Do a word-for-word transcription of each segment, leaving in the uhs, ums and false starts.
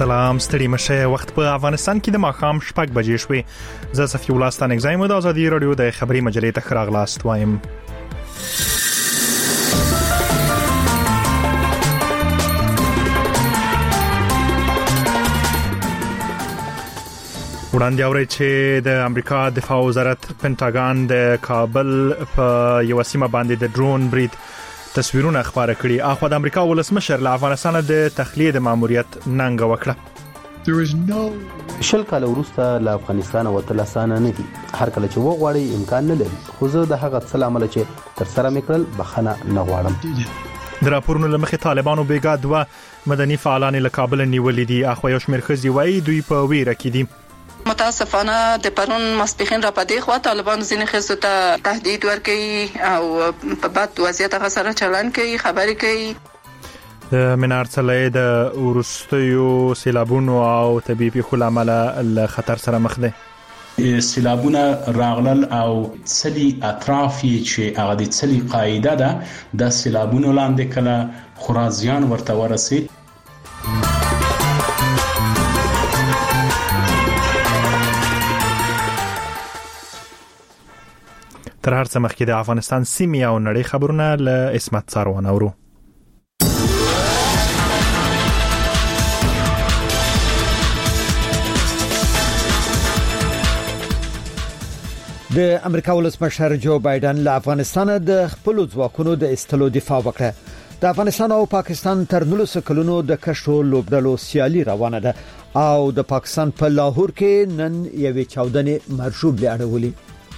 سلام ستړي مشه وخت په افغانستان کې د ماښام شپږ بجې شوې. زه صفي الله ستانک زایم د ازادي رادیو د خبري مجلې ته خراغلاست وایم. وړاندې اوري چې د امریکا دفاع وزارت پنټاګان د کابل په یو سیمه باندې د ډرون برید تصویرونه خبره کړي. اخو د امریکا ولسمشر له افغانستان د تخلیه د ماموریت ننګ وکړه. شل کال وروسته له افغانستان وتل اسانه نه دي. هر کله چې وغواړي امکان نه لري، خو زه د هغه څه عمل چې تر سره میکړل بخنه نه غواړم. د راپورونو لمخې طالبانو بیګا دوه مدني فعالان له کابل نیولې دي. اخو یو شمېر خزي وایي دوی په ویره کې دي. متاسفانه د پرون ماسپخین را پدې خو طالبان ځینې خزو ته تهدید ورکوي او په بد وضعیت سره چلن کوي، خبرې کوي. د منار څلې د ورستیو سیلابونو او طبيعي خلامل له خطر سره مخ دي. سیلابونه راغلل او څلي اطراف چې هغه د څلي قاعده ده د سیلابونو لاندې کله خرازيان ورته ورسي. تر هر څه مخکې د افغانستان سیمې او نړۍ خبرونه له اسمت ساروان اورو. د امریکا ولسمشر جو بایدن له افغانستان د خپل ځواکونو د استلو دفاع وکړه. د افغانستان او پاکستان تر نولس کلونو د کشو لوبډلو سیالي روانه ده او د پاکستان په لاهور کې نن یوې چاودنې مرشوب لري.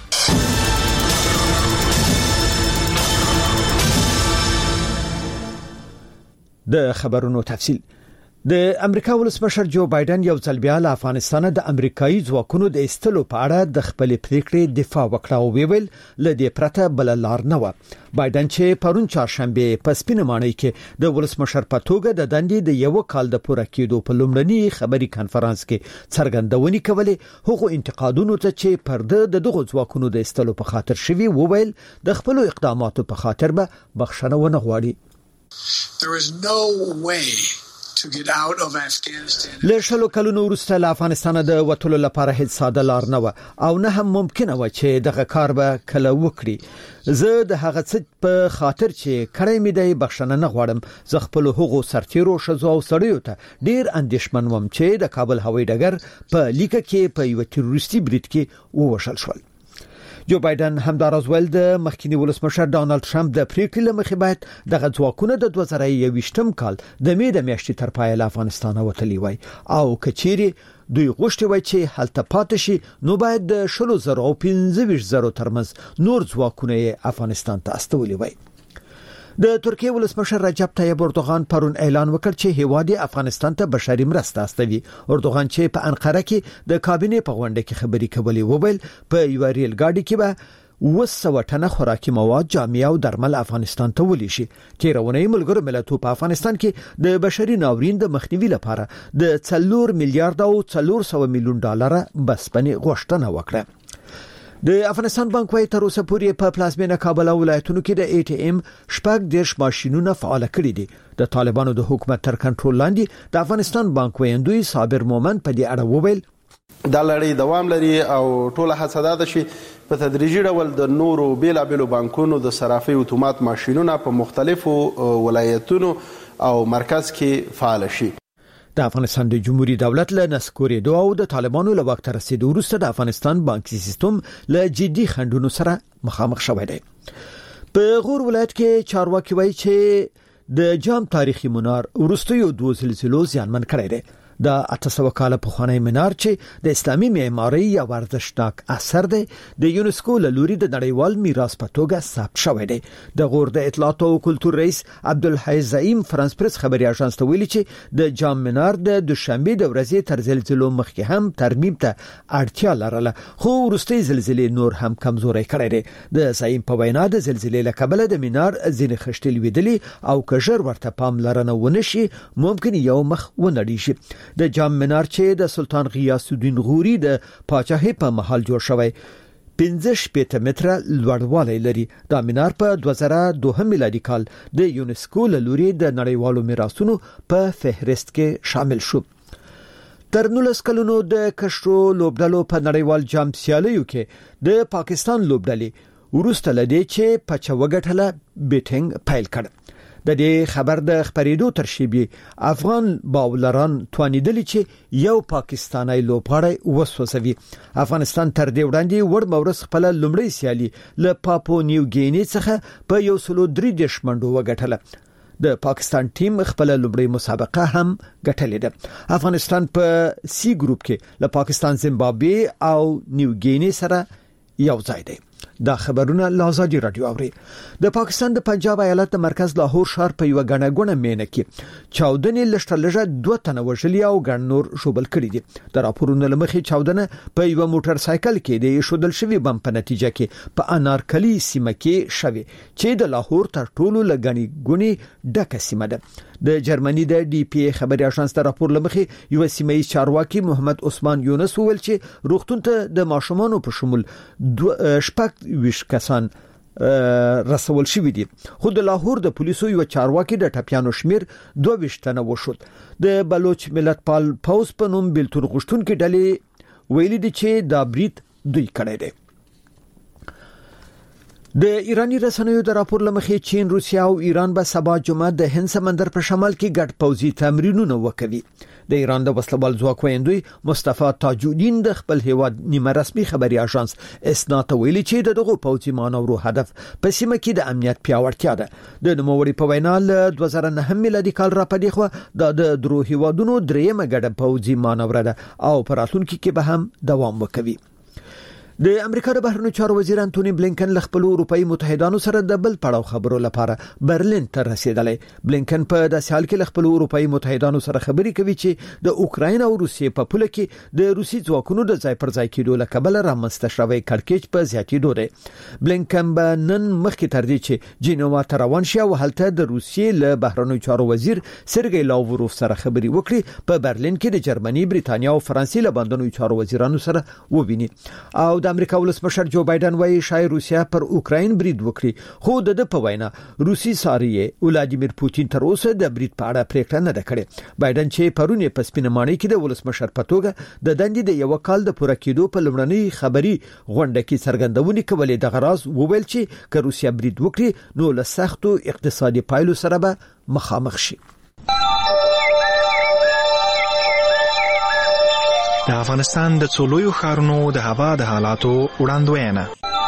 د خبرونو تفصیل. د امریکا ولسمشر جو بایدن یو ځل بیا له افغانستان د امریکایي ځواکونو د استلو په اړه د خپل پریکړې دفاع وکړه او ویل ل دې پرته بل لار نه و. بایدن چې پرون چهارشنبه په سپینمانۍ کې د ولسمشر په توګه د دندې د یو کال د پوره کېدو په لومړني خبري کانفرنس کې څرګندونې کولې، هغه انتقادونو ته چې پرده د دغه ځواکونو د استلو په خاطر شوی وویل د خپل اقداماتو په خاطر به بخښنه ونه غواړي. There is no way to get out of Afghanistan. له شلو کلونو وروسته له افغانستان د وټولو لپاره هیڅ ساده لار نه و او نه هم ممکنه و چې دغه کار به کله وکړي. زه د هغه څه په خاطر چې کړی مې دی بخښنه نه غواړم. زه خپل هغو سرتیرو شزو او سړیو ته ډیر اندېښمن وم چې د کابل هوایي ډګر په لیکه کې په یو تروریستي برید کې ووژل شول. جو بایدن همداراز ول د مخکینی ولسمشر ډانلډ ټرمپ د پریکړې لمخې باید دغه ځواکونه د دوه زره یوویشتم کال د مې د میاشتې تر پایه له افغانستان وتلی وای او کچيري دوی غوښتي وای چې هلته پاتې شي نو باید د شلو زره او پنځه ویشت زره ترمنځ نور ځواکونه افغانستان ته استولي وای. د ترکیه ولسمشر رجب طیب اردوغان پرون اعلان وکړ چې هیواد افغانستان ته بشري مرسته استوي. اردوغان چې په انقره کې د کابینې په غونډه کې خبري کولې وویل په یو ریل ګاډي کې به وسو ټنه خوراکي مواد، جامې او درمل افغانستان ته ولې شي. تیرونی ملګرو ملتونو په افغانستان کې د بشري ناورین د مخنیوي لپاره د څلور میلیارډ او څلور سوه میلیون ډالر بسپنې غوښتنه وکړه. د افغانستان بانک وايي تر اوسه پورې په پلازمینه کابل ولایتونو کې د ای ټی ایم شپږ دیرش ماشينونه فعال کړي دي. د طالبانو د حکومت تر کنټرول لاندې د افغانستان بانک ویندوی صابر مومن په دې اړه وویل دا لړۍ دوام لري او ټول هڅه ده چې په تدریجي ډول د نورو بیلابیلو بانکونو د صرافي اتومات ماشينونه په مختلفو ولایتونو او مرکز کې فعال شي. د افغانستان د جمهوریت دولت له نسکورې دوه او د طالبانو له وخت رسیدو وروسته د افغانستان بانکي سیستم له جدي خنډونو سره مخامخ شوی دی. په غور ولایت کې چارواکي وایي چې د جام تاریخي منار وروستیو دوه زلزلو زیانمن کړی دی. د اته سوه کاله پخوانی منار چې د اسلامي معمارۍ یو ارزښتناک اثر دی د یونسکو له لوري د نړیوال میراث په توګه ثبت شوی دی. د غور د اطلاعات او کلتور رئیس عبدالحی زعیم فرانس پریس خبري اژانس ته ویلي چې د جام منار د دوشنبه د ورځې تر زلزلو مخکې هم ترمیم ته اړتیا لرله، خو وروستي زلزلې نور هم کمزوري کړې دي. د زعیم په وینا د زلزلې له کبله د منار ځینې خښتې لویدلې او کژر ورته پاملرنه ونشي ممکن یو مخ ونړي شي. د جام منار چې د سلطان غیاث الدین غوري د پاچاهۍ په محل جوړ شوی پنځه شپېته متره لوړوالی لري. دا منار په دوه زره دوه میلادي کال د یونسکو له لوري د نړیوالو میراثونو په فهرست کې شامل شو. تر نولس کلونو د کشرو لوبډلو په نړیوال جام سیالیو کې د پاکستان لوبډلې ورسته لدی چې پچا وګټله بیټینګ پایل کړ. د دې خبر د خبرېدو تر شیبي افغان باولران توانیدل چې یو پاکستانی لوبغاړی وسوسوي. افغانستان تر دې وړاندې وړ مورس خپل لومړی سیالي له پاپو نیو ګینی څخه په یو سلو درې دیش منډو وګټله. د پاکستان ټیم خپل لومړی مسابقه هم ګټلې ده. افغانستان په سی ګروپ کې له پاکستان، زیمبابوې او نیو ګینی سره یو ځای دی. دا خبرونه لازادي رادیو اوري. د پاکستان د پنجاب ایالت مرکز لاهور ښار په یو غنه غونه مینه کې چاودنې لشتلجه دوه تنه وژلي او ګڼ نور شوبل کړي دي. د راپورونو لمخې چاودنه په یو موټر سایکل کې د شودل شوی بم په نتیجه کې په انارکلی سیمه کې شوی چې د لاهور تر ټولو لګنی غونی ډکه سیمه ده. د جرمني د ډي پی ای خبري اژانس د راپور لمخې یو سیمه چارواکي محمد عثمان یونس وویل چې روغتون ته د ماشومانو په شمول شپږ ویش کسان رسول شوی دي. خو د لاهور د پولیسو یو چارواکي د ټپیانو شمیر دوه ویش تنه وشود. د بلوچ ملت پال پاوس په نوم بلتون غشتون کې ډلې ویلي دي چې دا برید دوی کړی دی. د ایرانی رسنیو د راپور لمخې چین، روسیا او ایران به سبا جمعه د هند سمندر په شمال کې ګډ پوځي تمرینونه وکوي. د ایران د وسلوال ځواک ویندوی مصطفی تاج الدین د خپل هیواد نیمه رسمي خبري اژانس اسنا ته ویلي چې د دغه پوځي مانورو هدف په سیمه کې د امنیت پیاوړتیا ده. د نوموړي په وینا له دوه زره نه میلادي کال را پدې خو د درو هیوادونو دریمه ګډه پوځي مانور ده او پر راتلونکي کې به هم دوام وکوي. د امریکا د بهرنیو چارو وزیر انټونی بلینکن له خپل اروپאי متحدانو سره د بل پړاو خبرو لپاره برلین ته رسیدلی. بلینکن په داسې حال کې له خپل اروپאי متحدانو سره خبرې کوي چې د اوکراین او روسیې په پوله کې د روسي ځواکونو د ځای پر ځای کېدو له کبله رامنځته شوی کړکېچ په زیاتېدو دی. بلینکن به نن مخکې تر دې چې جنیوا ته روان شي او هلته د روسیې له بهرنیو چارو وزیر سرګی لاوروف سره خبرې وکړي، په برلین کې د جرمني، بریتانیا او فرانسې له بندونو چارو وزیرانو سره وویني. او د امریکا ولسمشر جو بایدن وايي شاید روسیا پر اوکراین برید وکړي، خو د د په وینا روسي ساریه ولادیمیر پوتین تر اوسه د برید په اړه پریکړه نه کړې. بایدن چې پرونی په سپینمانۍ کې د ولسمشر په توګه د دندې د یو کال د پوره کېدو په لومړنۍ خبري غونډه کې څرګندونې کولې د غراز وویل چې که روسیا برید وکړي نو له سختو اقتصادي پایلو سره به مخامخ شي. د افغانستان د څولویو ښارونو د هوا د حالاتو وړاندوینه.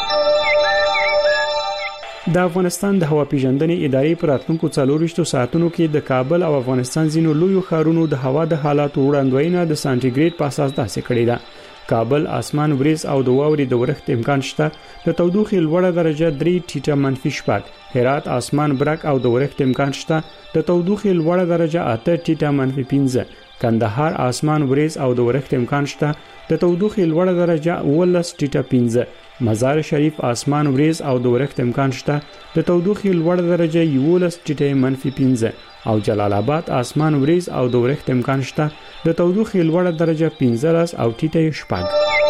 د افغانستان د هوا پیژندنې ادارې پر راتلونکو څلورویشتو ساعتونو کې د کابل او افغانستان ځینو لویو ښارونو د هوا د حالاتو وړاندوینه د سانټیګریډ په اساس داسې کړې ده. کابل اسمان وریځ او د واورې د ورښت امکان شته. د تودوخې لوړه درجه درې ټیټه منفي شپږ. هرات اسمان برک او د ورښت امکان شته. د تودوخې لوړه درجه اته ټیټه منفي پنځه. کندهار اسمان وریځ او د ورښت امکان شته. د تودوخې لوړه درجه اوولس ټیټه پنځه. مزار شریف اسمان وریځ او د ورښت امکان شته. د تودوخې لوړه درجه یولس ټیټه منفي پنځه. او جلال آباد اسمان وریځ او د ورښت امکان شته. د تودوخې لوړه درجه پنځلس او ټیټه شپږ.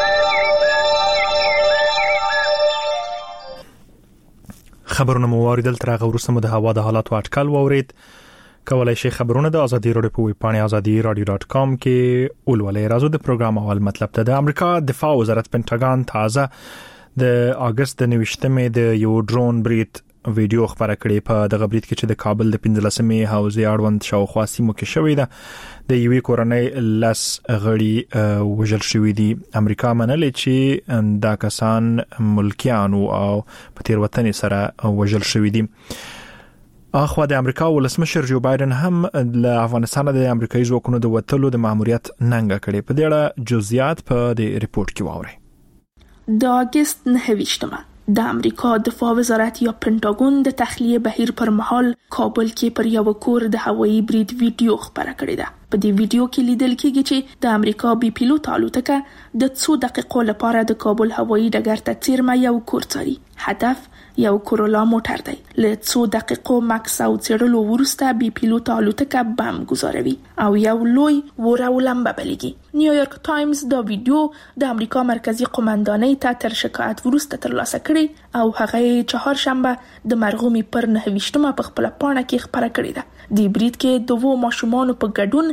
خبرونه مو واردل تر هغه وروسته مو د هوا د حالاتو اټکل واورید. کولای شئ خبرونه د ازادي رادیو په ویب پاڼه ازادي رادیو ډاټ کام کې ولولئ. راځو د پروګرام اول مطلب ته. د امریکا دفاع وزارت پینټاګان تازه د اگست د نوښتمې د یو ډرون برید ویډیو خبره کړې. په دغه برید کې چې د کابل د پنځلسمې حوزې اړوند شاوخوا سیمو کې شوې ده، د یوې کورنۍ لس غړي وژل شوي دي. امریکا منلې چې دا کسان ملکیان او په تیروتنې سره وژل شوي دي. اخوا د امریکا ولسمشر جو بایدن هم له افغانستان د امریکایي ځواکونو د وټلو د ماموریت ننګه کړې. په دې اړه جزئیات په دې ریپورت کې واورئ. د اگست نهه ویشتمه د امریکا دفاع وزارت یا پنټاګون د تخلیه بهیر پر مهال کابل کې پر یو کور د هوایي برید ویډیو خبره کړې ده. په دې ویډیو کې لیدل کېږي چې د امریکا بي پیلوټ الوتکه د څو دقیقو لپاره د کابل هوایي ډګر ته څیرمه یو کور څاري. هدف یو کورولا موټر دی. له څو دقیقو مکس او څېړلو وروسته بي پیلوټ الوتکه بم گذاروي او یو لوی وره ولمبه بلیږي. نیویورک ټایمز دا ویډیو د امریکا مرکزی قومندانۍ ته تر شکایت وروسته ترلاسه کړي او هغه چهارشنبه د مرغومي پر نهه ویشتمه په خپل پاڼه کې خبره کړې ده. د برید کې دوه ماشومان په ګډون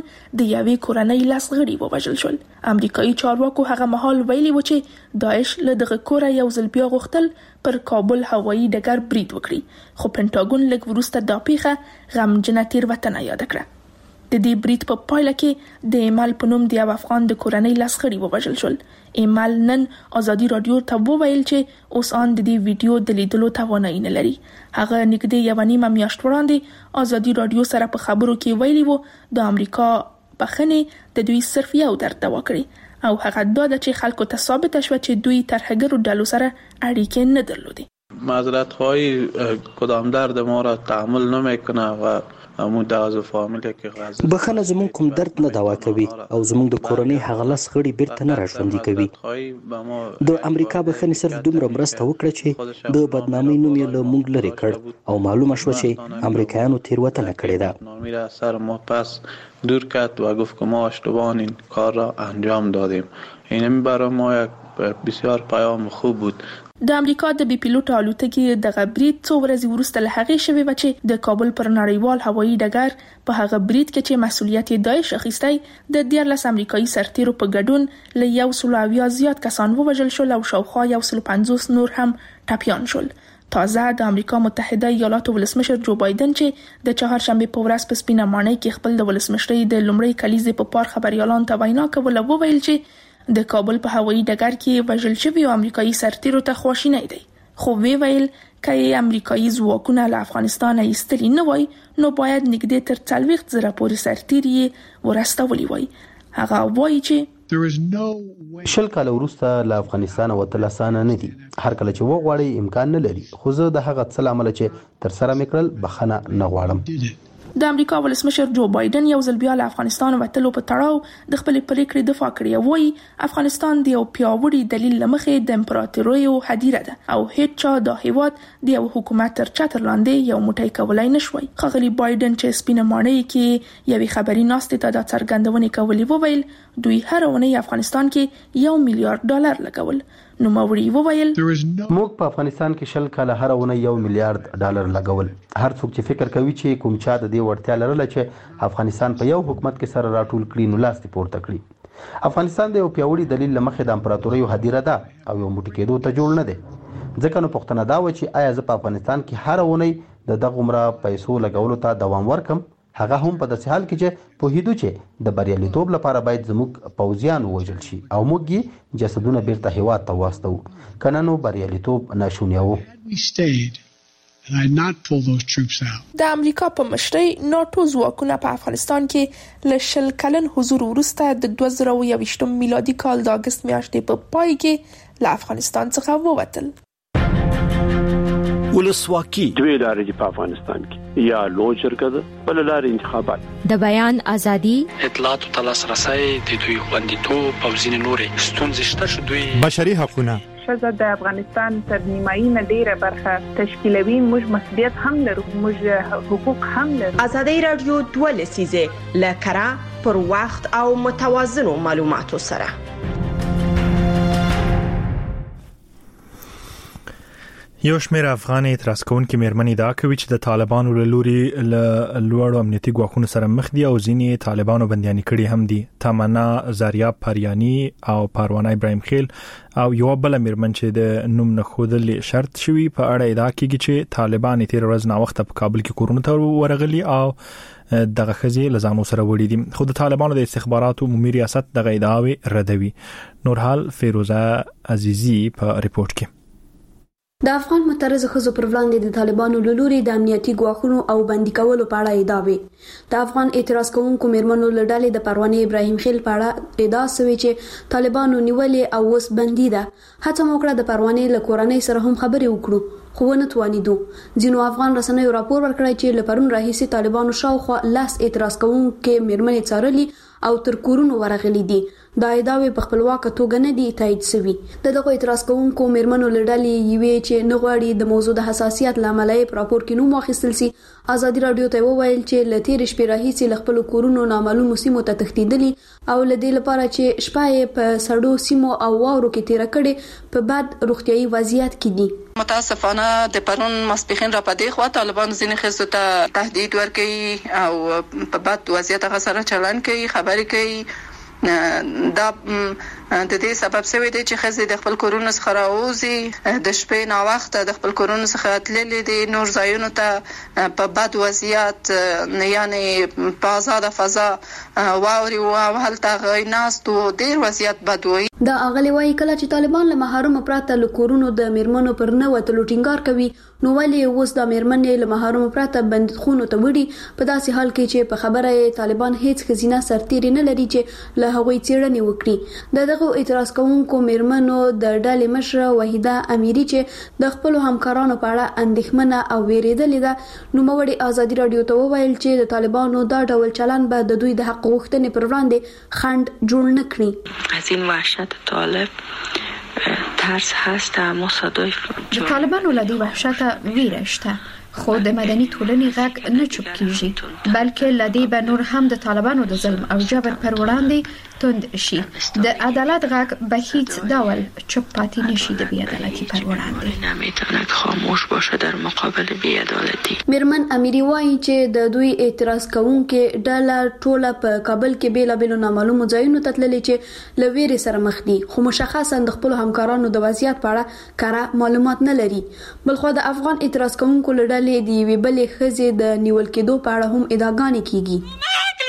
د یوې کورنۍ لاس غړي ووژل شول. امریکایي چارواکو هغه مهال ویلي و چې داعش له دغه کوره یو ځل بیا غوښتل پر کابل هوایي ډګر برید وکړي، خو پینټاګون لږ وروسته دا پیښه غمجنه تېروتنه یاد کړه. د دې برید په پایله کې د ایمل په نوم د یو افغان د کورنۍ لاس غړي ووژل شل. ایمل نن ازادي رادیو ته وویل چې اوس ان د دې ویډیو د لیدلو توانایي نه لري. هغه نږدې یو نیمه میاشت وړاندې ازادي رادیو سره په خبرو کې ویلي وو د امریکا بخښنې د دوی صرف یو درد دوا کړی او هغه دا د چې خلکو ته ثابت شوه چې دوی ترهګرو ډلو سره اړیکې نه درلودي. معذرت خواهی کدام درد ما را تحمل نمیکنه و بخښنه زموږ کوم درد نه دوا کوي او زموږ د کورنۍ هغه لاس غړي بیرته نه راژوندي کوي. د امریکا بخښنې صرف دومره مرسته وکړه چې د بدنامۍ نوم یې له موږ لرې کړ او معلومه شوه چې امریکایانو تېروتنه کړې ده. سر ما پس دور کرد و گفت که ما اشتباهاً این کار را انجام دادیم. این برای ما یک بسیار پیام خوب بود. د امریکا د بي پیلوټ الوتکې د غبرید څو ورځې وروسته له هغې شوې و چې د کابل پر نړیوال هوایي ډګر په هغه برید کې چې مسؤلیت یې داعش اخیستی د دیارلس امریکایي سرتیرو په ګډون له یو سل اویا زیات کسان ووژل شول او شاوخوا یو سل پنځوس نور هم ټپیان شول. تازه د امریکا متحده ایالاتو ولسمشر جو بایدن چې د چهارشنبه په ورځ په سپینه ماڼۍ کې خپل د ولسمشرۍ د لومړۍ کلیزې په پار خبريالان ته وینا کوله وویل چې د کابل په هوایي ډګر کې وژل شوي امریکایي سرتیرو ته خواشینی دی، خو وی ویل چې امریکایي ځواکونه له افغانستان ایستلي نه وای نو باید نږدې تر څلوېښت زره پورې سرتیري ورستولي وای. هغه وایي چې شل کاله وروسته له افغانستان وتل اسانه نه دي. هر کله چې وغواړي امکان نه لري، خو زه د هغه څه لامل چې تر سره میکړل بخښنه نه غواړم. د امریکا ولسمشر جو بایدن یو ځل بیا له افغانستان وتلو په تړاو د خپل پریکړې دفاع کړې او وایي افغانستان د یو پیاوړي دلیل لمخې د امپراتورۍ هدیره ده او هیڅ چا د هیواد د یو حکومت تر چتر لاندې یو موټی کولای نشوي. ښاغلي بایدن چې سپینه ماڼۍ کې یوې خبري ناستې ته د څرګندونې کولې وویل دوی هر اونۍ افغانستان کې یو میلیارډ ډالر لګول. نو موري وویل موږ په افغانستان کې شل کاله هر اونۍ یو میلیارډ ډالر لګول. هر څوک چې فکر کوي چې کوم چا د دې وړتیا لرله چې افغانستان په یو حکومت کې سره راټول کړي نو لاس پورته کړي. افغانستان د یو پیاوړي دلیل لمخې د امپراتورۍ هدیره ده او یو موټی کېدو ته جوړ نه دی. ځکه نو پوښتنه دا و چې آیا زه په افغانستان کې هر اونۍ د دغه عمره پیسو لګولو ته دوام ورکم، هغه هم په داسې حال کې چې پوهیدو چې د بریالیتوب لپاره باید زموږ پوځیان ووژل شي او موږ یې جسدونه بیرته هیواد ته واستو، کنه نو بریالیتوب ناشونی و. د امریکا په مشرۍ ناتو ځواکونه په افغانستان کې له شل کلن حضور وروسته د دوه زره یوویشتم میلادي کال د اگست میاشتې په پای کې له افغانستان څخه ووتل. ولسواکي دوی لارې په افغانستان کې یا لوی جرګه ده بل لارې انتخابات، د بیان ازادي، اطلاعات او لاسرسي د دوی خوندیتوب او ځینې نورې ستونزې شته شو. دوی بشري حقوقونه شزه د افغانستان تر نیمایي نه ډیره برخه تشکیلوي. موږ مسؤلیت هم لرو، موږ حقوق هم لرو. ازادي رادیو دوه لسیزه لکرا پر وخت او متوازنو معلوماتو سره. یو شمېر افغان اعتراض کوونکي مېرمنې دا کوي چې د طالبانو له لوري له لوړو امنیتي ګواښونو سره مخ دي او ځینې طالبانو بنديان کړي هم دي. تمنا زاریا پریانی او پروانه ابراهیم خیل او یو بل مېرمن چې د نوم نه خودل شرط شوی په اړه ادعا کوي چې طالبان تیر ورځ نا وخت په کابل کې کورونه ته ورغلي او دغه خزي لزانو سره وړي دي. خو د طالبانو د استخباراتو عمومي ریاست دغه ادعاوي ردوي. نورحال فیروزه عزیزی په ریپورت کې د افغان معترض خزو پر وړاندې د طالبانو له لوري د امنیتي ګواښونو او بندي کولو په اړه ادعا وې. د افغان اعتراض کوونکو مېرمنو له ډلې د پروانه ابراهیم خیل په اړه ادعا شوې چې طالبانو نیولې او اوس بندي ده. هڅه وکړه د پروانه له کورنۍ سره هم خبرې وکړو خو ونه توانیدو. ځینو افغان رسنیو راپور ورکړی چې له پرون راهیسې طالبانو شاوخوا لاس اعتراض کوونکو مېرمنې څارلي او تر کورونو ورغلي دي. دا ادعاوې په خپلواکه توګه نه دي تایید شوي. د دغه اعتراض کوونکو مېرمنو له ډلې یوې چې نه غواړي د موضوع د حساسیت له امله یې په راپور کې نوم واخیستل شي ازادي رادیو ته وویل چې له تېرې شپې راهیسې له خپلو کورونو نامعلومو سیمو ته تښتېدلي او له دې لپاره چې شپه یې په سړو سیمو او واورو کې تېره کړې په بد روغتیایي وضعیت کې دي. متاسفانه د پرون ماسپخین را پدې خوا طالبان ځینې خزو ته تهدید ورکوي او په بد وضعیت هغه سره چلن کوي، خبرې کوي. دا د دې سبب شوی دی چې خزې د خپل کورونو څخه راوځي، د شپې نا وخت د خپل کورونو څخه تللې دي نور ځایونو ته په بد وضعیت، یعنی په آزاد فضا واوري او هلته غیناستو ډیر وضعیت بد وي. دا اغلی وایي کله چې طالبان له محروم پراته له کورونو د میرمنو پر نه وتلو ټینګار کوي، نو ولې اوس د میرمنې له محروم پراته بندخونو ته وړي، په داسې حال کې چې په خبره طالبان هیڅ خزینه سرتیری نه لري چې له هغوی څېړنې وکړي. د دغه اعتراض کوونکو میرمنو د ډلې مشره وحیده امیری چې د خپل همکارانو په اړه اندېښمنه او ویریدلې ده، نو موړي ازادي رادیو ته وویل چې د طالبانو دا ډول چلن به د دوی د حق غوښتنې پر وړاندې خنډ جوړ نه کړي. از این وحشت طالب ترس هست، مصادف د طالبانو له دې وحشت ویره شته، خو د مدني ټولنې غږ نه چوپ کیږي، بلکې له دې به نور هم د طالبانو د ظلم او جبر پر وړاندې تند شي. د عدالت غږ به هیڅ ډول چوپ پاتې نشي د بی عدالتي پر وړاندې. نمیتواند خاموش باشه در مقابل بی عدالتی. میرمن امیری وایي چې د دوی اعتراض کوونکو ډله ټوله په کابل کې بیلابېلو نامعلومو ځایونو ته تللې چې له ویرې سره مخ دي، خو مشخصا د خپل همکارانو د وضعیت په اړه کره معلومات نه لري. بلخو د افغان اعتراض کوونکو له ډلې د یوې بلې ښځې د نیول کېدو په اړه هم ادعاګانې کیږي.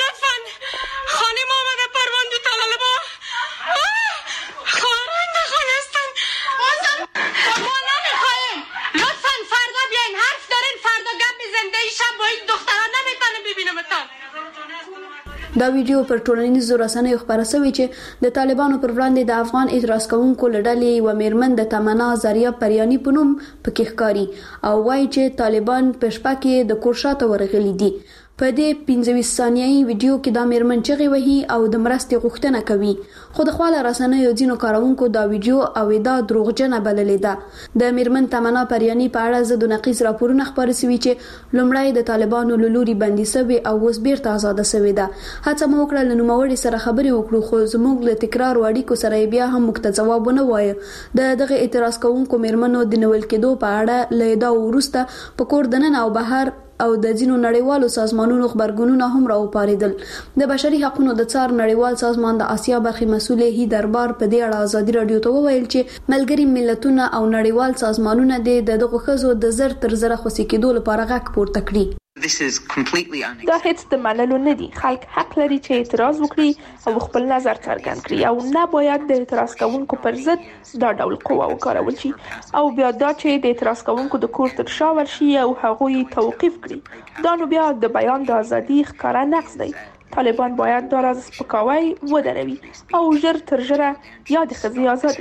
دا ویډیو پر ټولنیزو رسنیو خبره شوې چې د طالبانو پر وړاندې د افغان اعتراض کوونکو لړلې و میرمن د تمنا زریه پریانی په نوم پکې ښکاري او وایي چې طالبان په شپه کې د کور شاته ورغلي دي. په دې پنځه ثانیه‌ای ویډیو کې دا میرمن چغې وهي او د مرستې غوښتنه کوي، خو د خپل رسنیو ځینو کارونکو دا ویډیو او دا دروغجنه بللې ده. د میرمن تمنا پریانی په اړه زه د نقیص راپورونه خبرې سوي چې لومړی د طالبانو له لوري بندي شوی او اوس بیرته آزاده شوی ده. هڅه مو وکړه له نوموړي سره خبرې وکړو، خو زموږ له تکرار اړیکو سره بیا هم موږ ته ځواب ونه وایي. د دغه اعتراض کوونکو میرمنو د نیول کېدو په اړه له دا وروسته په کور دننه او بهر او د ځینو نړیوالو سازمانونو خبرګونونه هم راوپاریدل. د بشري حقوقو د څار نړیوال سازمان د آسیا برخې مسؤل هی دربار په دې اړه ازادي رادیو ته وویل چې ملګری ملتونه او نړیوال سازمانونه د دغه خزو د زر تر زره خوسي کېدو لپاره غږ پورته کړي. دا هیڅ د منلو نه دي. خلک حق لري چې اعتراض وکړي او خپل نظر څرګند کړي او نه باید د اعتراض کوونکو پر ضد دا ډول قوه وکارول شي او بیا دا چې د اعتراض کوونکو د کور تر شا ورشي او هغوی توقیف کړي. دا نو بیا د بیان د ازادي ښکاره نقض دی. طالبان باید دا راز سپکاوی ودروي او ژر تر ژره یا د ښځې آزاد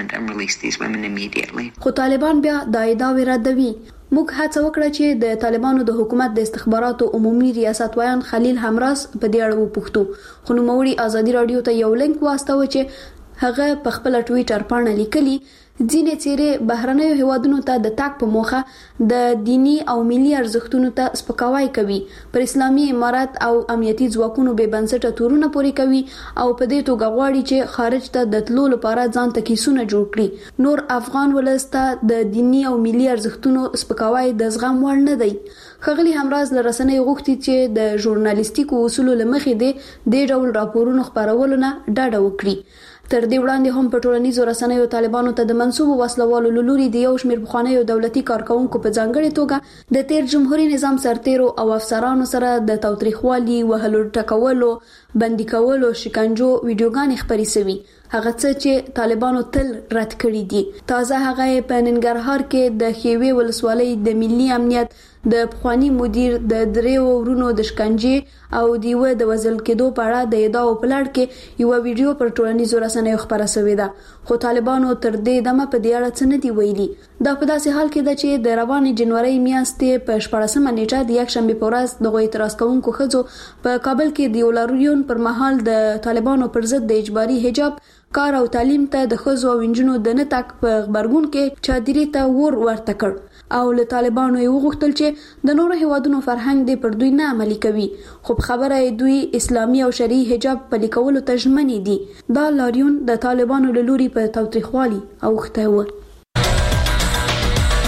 کړي. خو طالبان بیا دا ادعا ردوي. موږ هڅه وکړه چې د طالبانو د حکومت د استخباراتو عمومي ریاست وایان خلیل همراز په دې اړه وپوښتو، خو نوموړي ازادي رادیو ته یو لینک واستاوه چې هغه په خپل ټوئیټر باندې لیکلي ځینې چیرې بهرنیو هیوادونو ته د تاک په موخه د دینی او ملي ارزښتونو ته سپکاوی کوي، پر اسلامي امارات او امنیتي ځواکونو به بنسټه تورونه پوري کوي او په دې توګه غواړي چې خارج ته د تلو لپاره ځان ته کیسونه جوړ کړي. نور افغان ولسته د دینی او ملي ارزښتونو سپکاوی د زغم وړ نه دی. خغلی همراز له رسنیو غوښتي چې د ژورنالیستیکو اصولو لمخې د دې ډول راپورونو خبرولو نه ډډه وکړي. تر دې وړاندې هم په ټولنیزو رسنیو طالبانو ته د منسوبو وسلوالو لوري د یو شمېر پخوانیو دولتي کارکونکو په ځانګړي توګه د تیر جمهوریت نظام سرتیرو او افسرانو سره د تاوتریخوالي، وهلو ټکولو، بندي کولو، شکنجو ویډیوګانې خپرې شوي، هغه څه چې طالبانو تل رد کړي دي. تازه هغه په ننګرهار کې د خیوي ولسوالۍ د ملي امنیت د پخوانی مدیر د دریو ورونو د شکنجې او دیوه د وزل کېدو په اړه د ادعاو په لړ کې یو ویډیو پر ټولنیزو رسنیو خبره شوې ده، خو طالبانو تر دې دمه په دې اړه څه نه دی ویلي. دا په داسې حال کې ده چې د روانې جنوري میاشتې په شپاړسمه نیټه د یکشنبه په ورځ د اعتراض کوونکو ښځو په کابل کې د لاریون پر مهال د طالبانو پر ضد د اجباري حجاب، کار او تعلیم ته د ښځو او نجونو د نه تک په خبرګون کې چادرې ته ور ورته کړ او له طالبانو یې وغوښتل چې د نورو هیوادونو فرهنګ دې پر دوی نه عملي کوي، خو په خبره دوی اسلامي او شرعي حجاب پلي کولو ته ژمنې دي. دا لاریون د طالبانو له لوري په تاوتریخوالي اوښتی و.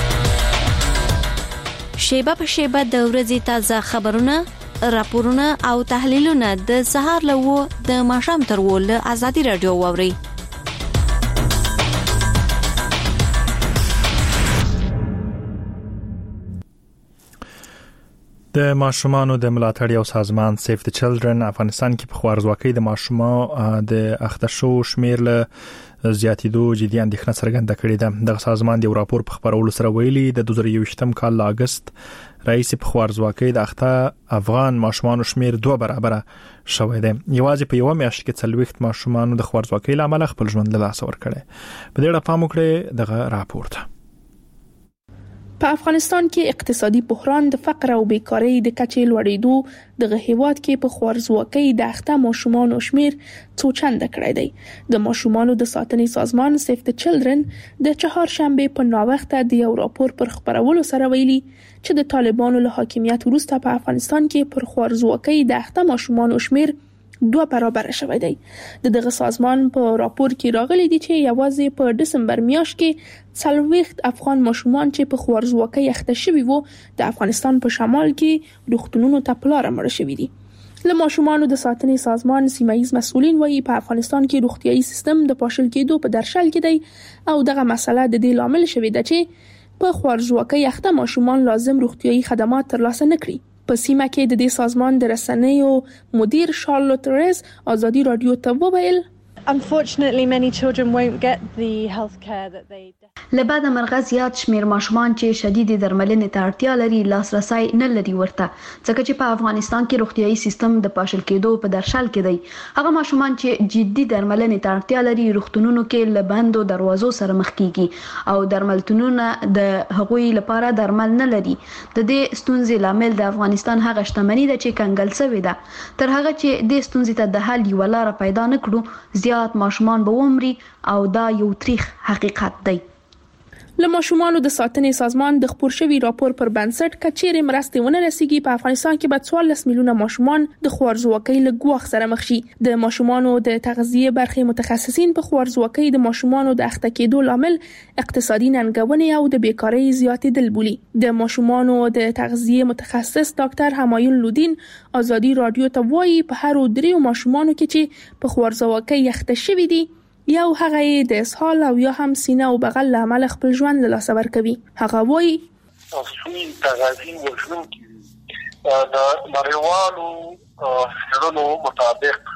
شیبه په شیبه د ورځې تازه خبرونه، راپورونه او تحلیلونه د سهار له و د ماښام تر و له آزادي رادیو واوري. د ماشومانو د ملاتړ یو سازمان سیف د چلډرن افغانستان کې په خوارزواکۍ د ماشومانو د اخته شو شمیر له زیاتېدو جدي اندېښنه څرګنده کړې ده. دغه سازمان د راپور په خبرولو سره ویلي د دوه زره یوویشتم کال له اگست رئیس په خوارزواکۍ د اخته افغان ماشومانو شمیر دوه برابره شوی دی. یوازې په یو میاشت کې څلوېښت ماشومانو د خوارزواکۍ لامل خپل ژوند له لاسه ورکړي. په دې اړه پام وکړئ دغه راپور ته. په افغانستان کې اقتصادي بحران د فقر او بیکارۍ د کچې لوړېدو دغه هیواد کې په خوارزواکۍ د اخته ماشومانو شمیر څو چنده کړی دی. د ماشومانو د ساتنې سازمان سیف د چلډرن د چهارشنبه په ناوخته د یو راپور پر خبرولو سره ویلي چې د طالبانو له حاکمیت وروسته په افغانستان کې پر خوارزواکۍ د اخته ماشومانو شمیر دوه برابر شوی دی. د دغه سازمان په راپور کې راغلي دي چې یوازې په دسمبر میاشت کې څلوېښت افغان ماشومان چې په خوارزواکۍ اخته شوي وو د افغانستان په شمال کې روغتونونو ته په لاره مړه شوي دي. له ماشومانو د ساتنې سازمان سیمایي مسؤلین وایي په افغانستان کې روغتيایي سیستم د پاشل کېدو په درشل کې دی او دغه مسله د دې لامل شوی ده چې په خوارزواکۍ اخته ماشومان لازم روغتيایي خدمات ترلاسه نکړي. په سیمه کې د دې سازمان د رسنیو مدیر شارلوت ریز آزادي رادیو ته وویل Unfortunately, many children won't get the healthcare that they لبعد مرغه زیات شمیر ماشومان چې شدید درملنې ته اړتیا لري لاسرسي نه لري ورته ځکه چې په افغانستان کې روغتيایي سیستم د پاشل کېدو په درشل کې دی. هغه ماشومان چې جدي درملنې ته اړتیا لري روغتونونو کې لبندو دروازو سره مخ کیږي او درملتونونه د هغوی لپاره درمل نه لري. د دې ستونزې لامل د افغانستان هغه شتمنۍ ده چې کنګل شوې ده. تر هغه چې د ستونزې ته د حل یو لار پیدا نکړو زیات ماشومان به ومري او دا یو تاریخ حقیقت دی. له ماشومانو د ساتنې سازمان د خپور شوی راپور پر بنسټ کچېرې مرستې ونه رسیږي په افغانستان کې به څوارلس میلیونه ماشومان د خوارزواکۍ له ګواښ سره مخ شي. د ماشومانو د تغذیه برخې متخصصین په خوارزواکۍ د ماشومانو د اخته کېدو لامل اقتصادي ننګونې او د بیکارۍ زیاتېدل بولي. د ماشومانو د تغذیه متخصص ډاکټر همایون لودین آزادي رادیو ته وایي په هر دریو ماشومانو کې چې په خوارزواکۍ اخته شوي دي یو هغه د اسهال او یا هم سینه او بغل عمل خپل ژوند له لاسه ورکوي. هغه وایي اصلي تغذیه وژونکي د نړیوالو څېړنو مطابق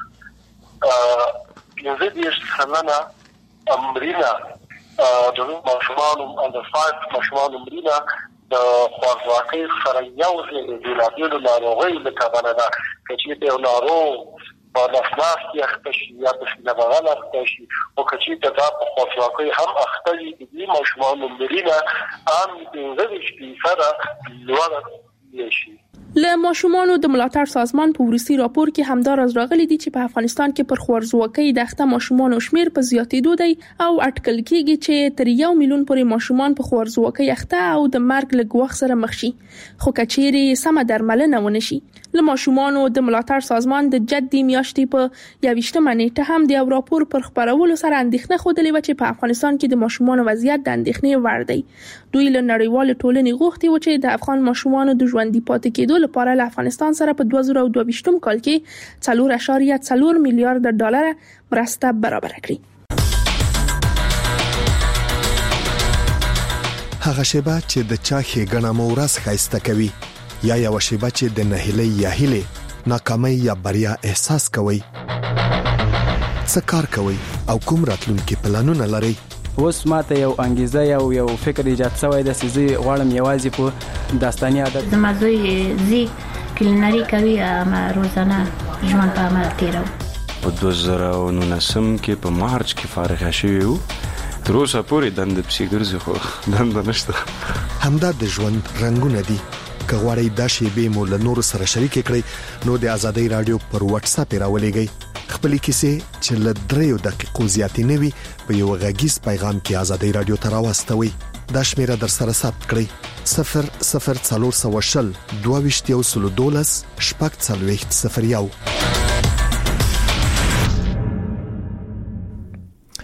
پنځه دېرش سلنه مړینه د ماشومانو اندر فایو ماشومانو مړینه د خوارزواکۍ سره یو ځای د بېلابېلو ناروغیو له کبله ده. که چېرته یو ناروغ په نفلاس کې اخته شي یا په سینه بغل اخته شي او که چېرته دا په خوارزواکۍ هم اخته وي د دې ماشومانو مړینه عام پنځه دېرش فیصده لوړه شي. له ماشومانو د ملاتړ سازمان په وروستي راپور کې همدا راز راغلي دي چې په افغانستان کې پر خوارزواکۍ د اخته ماشومانو شمیر په زیاتېدو دی او اټکل کېږي چې تر یو میلیون پورې ماشومان په خوارزواکۍ اخته او د مرګ له ګواښ سره مخ شي خو کچېرې سمه درملنه ونه شي. له ماشومانو د ملاتړ سازمان د جدي میاشتې په یوویشتمه نیټه هم د یو راپور پر خبرولو سره اندېښنه ښودلې وه چې په افغانستان کې د ماشومانو وضعیت د اندېښنې وړ دی. دوی له نړیوال ټولنې غوښتي و چې د افغان ماشومانو د ژوندي پاتې کېدو لپاره له افغانستان سره په دوه زره دوه ویشتم کال کې څلور اعشاریه څلور میلیارډ ډالر مرسته برابر کړي. هغه شیبه چې د چا ښېګڼه مو ورځ ښایسته کوي یا یو شیبه چې د نهیلۍ یا هیلې ناکامۍ یا بریا احساس کوي څه کار کوي او کوم راتلونکي پلانونه لري. اوس ماته یو انګیزه یو یو فکر ایجاد شوی د سيزي غواړم یوازې په داستاني عادت د مزوي زی کلینری کوي ما روزانه ژوند په عمل تیرو. په دوه زره نولسم کې په مارچ کې فارغ شوی وو تر اوسه پورې دند پسې ګرځي خو دند نشته. همدا د ژوند رنگونه دي. که غواړئ دا شیبې مو له نورو سره شریک کړئ نو د آزادۍ رادیو پر واتس اپ راولېږئ. خپل کیسې چې له دریو دقیقو زیاتې نه وي په یو غږیز پیغام کې آزادۍ رادیو ته راوستوئ. دا شمیره در سره ثبت کړئ صفر صفر څلور سوه شل دوه ویشت یو سلو دولس شپږ څلوېښت صفر یو.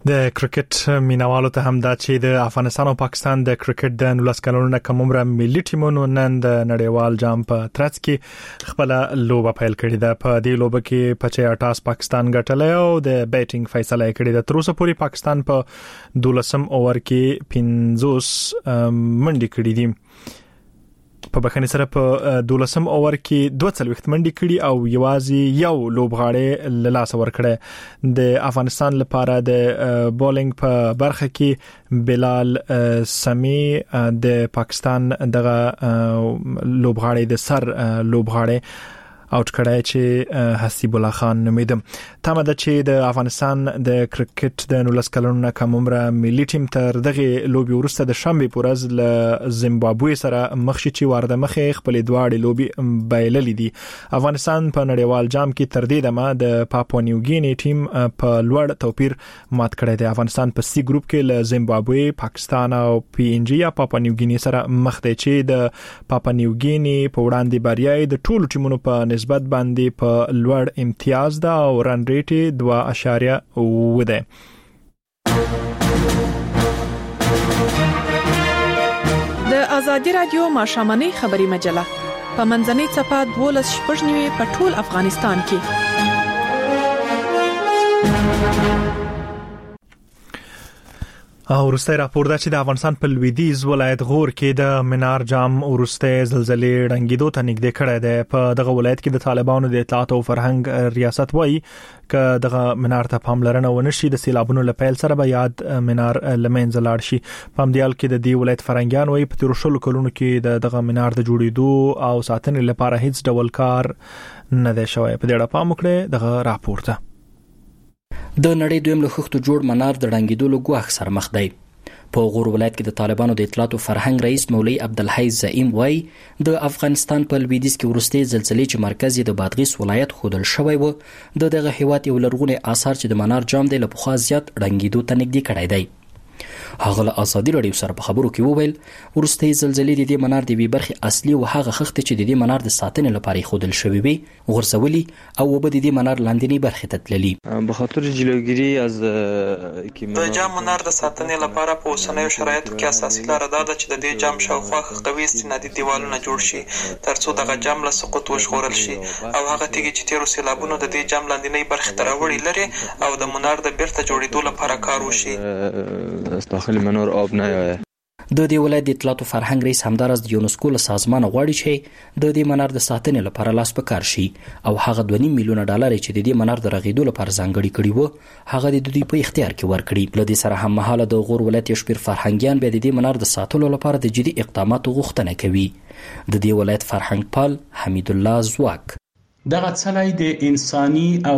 د کرکټ مینوالو ته هم دا چې د افغانستان او پاکستان د کرکټ د نولس کلونو کم عمره ملي ټیمونو نن د نړیوال جام په ترڅ کې خپل لوبه پیل کړې ده. په دې لوبه کې پچاس پاکستان ګټلې او د بیټینګ فیصله کړې ده. تر اوسه پورې پاکستان په دولسم اوور کې پنځوس منډې کړې دي. په بخښنې سره په دولسم اوور کې دوه څلوېښت منډې کړي او یوازې یو لوبغاړی له لاسه ورکړی. د افغانستان لپاره د بولینګ په برخه کې بلال سمی د پاکستان دغه لوبغاړی د سر لوبغاړی اوټ کړای چې حسیب الله خان نومیدم. تمه ده چې د افغانستان د کرکټ د نولس کلونو کم عمره ملي ټیم تر دغه لوبي ورسته د شنبه پورز له زیمبابوې سره مخ شي چې ورده مخې خپل دواړي لوبي بایللې دي. افغانستان په نړیوال جام کې تر دې دمه د پاپوا نیوګینی ټیم په لوړ توپیر مات کړی دی. افغانستان په سی ګروپ کې له زیمبابوې، پاکستان او پی ان جی یا پاپوا نیوګینی سره مخ دی چې د پاپوا نیوګینی په وړاندې بریاي د ټولو ټیمونو په نسبت باندې په لوړ امتیاز ده او رن ریټ دوه اشاریه اوه ده. د ازادي رادیو ماشامنۍ خبري مجله په منځنۍ صفحه دولس شپږ نیوي په ټول افغانستان کې. او ورسته راپور ده چې د افغانستان په لویدیځ ولایت غور کې د منار جام ورسته زلزلې ړنګېدو ته نږدې کړی دی. په دغه ولایت کې د طالبانو د اطلاعات او فرهنګ ریاست وایي ک دغه منار ته پاملرنه ونشي د سیلابونو لپیل سره به یاد منار لمنځه لاړ شي. په همدیال کې د دې ولایت فرهنګیان وایي په تیر شلو کلونو کې د دغه منار د جوړېدو او ساتنې لپاره هیڅ ډول کار نه دی شوی. په دې اړه پام وکړئ دغه راپور ته. د نړۍ دویم له خښتو جوړ منار د ړنګېدو له ګواښ سره مخ دی. په غور ولایت کې د طالبانو د اطلاعات او فرهنګ رئیس مولوي عبدالحی زعیم وایي د افغانستان په لویدیځ کې وروستۍ زلزلې چې مرکز یې د بادغیس ولایت ښودل شوی و د دغه هیواد یو لرغونی آثار چې د منار جام دی له پخوا زیات ړنګېدو ته نږدې کړی دی. هغه له ازادي رادیو سره په خبرو کې وویل وروستۍ زلزلې د دې منار د وی برخې اصلي او هغه خښتې چې د دې منار د ساتنې لپاره ښودل شوی وي غورځولي او وب د دې منار لاندنی برخې ته تللي. به خاطر جلوگیری از د جام منار د ساتنې لپاره په اوسنیو شرایطو کې اساسي لاره دا ده چې د دې جام شاوخوا خښتوي استنادي دیوالونه جوړ شي ترڅو دغه جام له سقوط وژغورل شي او هغه تیږې چې تیرو سیلابونو د دې جام لاندنی برخې ته راوړي لري او د منار د بیرته جوړېدو لپاره کار وشي. داخل منور آب نیایه. د دې ولایت د اطلاعات او فرهنګ رئیس همدارس د یونسکو له سازمان غواړي چې د دې منار د ساتنې لپاره لاس په کار شي او هغه دوه نیم میلیونه ډالر چې د دې منار د رغېدو لپاره ځانګړي کړي وو هغه د دوی په اختیار کې ورکړي. له دې سره هم مهاله د غور ولایت یو شمېر فرهنګیان بیا د دې منار د ساتلو لپاره د جدي اقداماتو غوښتنه کوي. د دې ولایت فرهنګ پال حمید الله زواک دغه څلی د انساني او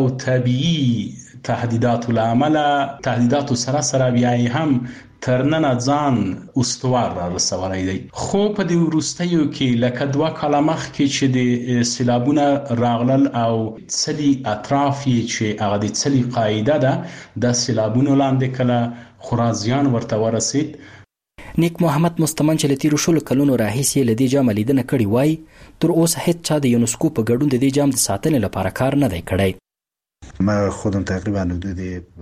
طبيعي تهدیداتو لامل تهدیداتو سره سره بیا هم ترننه ځان استوار را رسولی دی. خو په دې وروستیو کې لکه دوه کاله مخکې چې د سیلابونه راغلل او څلي اطراف یې چې هغه د څلي قاعده ده د سیلابونو لاندې کله خورا زیان ورته ورسید. نیک محمد مستمن چې له تیرو شلو کلونو راهیسې له دې جامه لیدنه کړې وای تر اوسه هیڅ چا د یونسکو په ګډون د دې جام د ساتنې لپاره کار نه دی کړی. ما خودم تقریبا حدود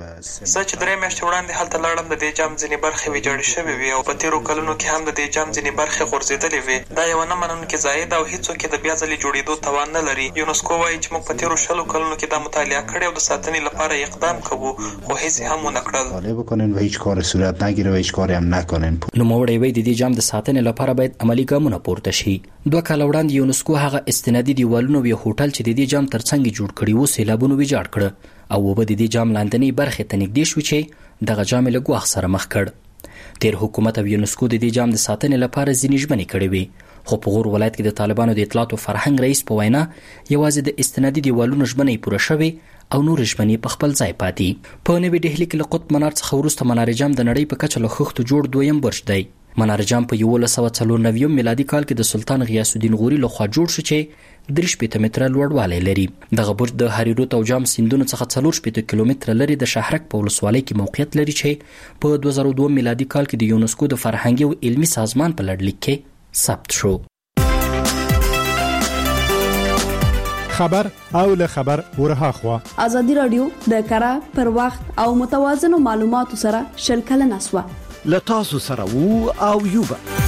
زه چې درې میاشتې وړاندې هلته لاړم د دې جام ځینې برخې ویجاړې شوې وې او په تیرو کلونو کې هم د دې جام ځینې برخې غورځېدلې وې. دا یوه نه منونکې ضایع ده او هیڅوک یې د بیا ځلې جوړېدو توان نه لري. یونسکو وایي چې موږ په تیرو شلو کلونو کې دا مطالعه کړې او د ساتنې لپاره اقدام کوو خو هیڅ یې هم ونه کړل. مطالعه بکنین و هیچ کار صورت نگیره و هیچ کاری هم نکنین. نوموړی وایي د دې جام د ساتنې لپاره باید عملي ګامونه پورته شي. دوه کاله وړاندې یونسکو هغه استنادي دیوالونه او هوټل چې د دې جام ترڅنګ جوړ کړي وو سیلابونو ویجاړ کړ او وبد دې جام لاندنی برخې ته نږدې شو چې دغه جام له ګواښ سره مخ کړ. تیر حکومت او یونسکو د دې جام د ساتنې لپاره ځینې ژمنې کړې وې خو په غور ولایت کې د طالبانو د اطلاعات او فرهنګ رئیس په وینا یوازې د استنادي دیوالونو ژمنې پوره شوې او نور ژمنې په خپل ځای پاتې. په نوې ډهلي کې له قطب منار څخه وروسته منار جام د نړۍ په کچه له خښتو جوړ دویم برج دی. منار جام په یولس سوه څلور نوي میلادي کال کې د سلطان غیاث الدین غوري لخوا جوړ شو چې درې شپېته متره لوړوالی لري. دغه برج د هریرود او جام سیندونو څخه څلور شپېته کیلومتره لري د شهرک په ولسوالۍ کې موقعیت لري چې په دوه زره دوه میلادي کال کې د یونسکو د فرهنګي او علمي سازمان په لړلیک کې ثبت شو. خبر او له خبر ورها خوا ازادي رادیو د کره پر وخت او متوازن معلوماتو سره شل کله نسوه له تاسو سره وو او یوبه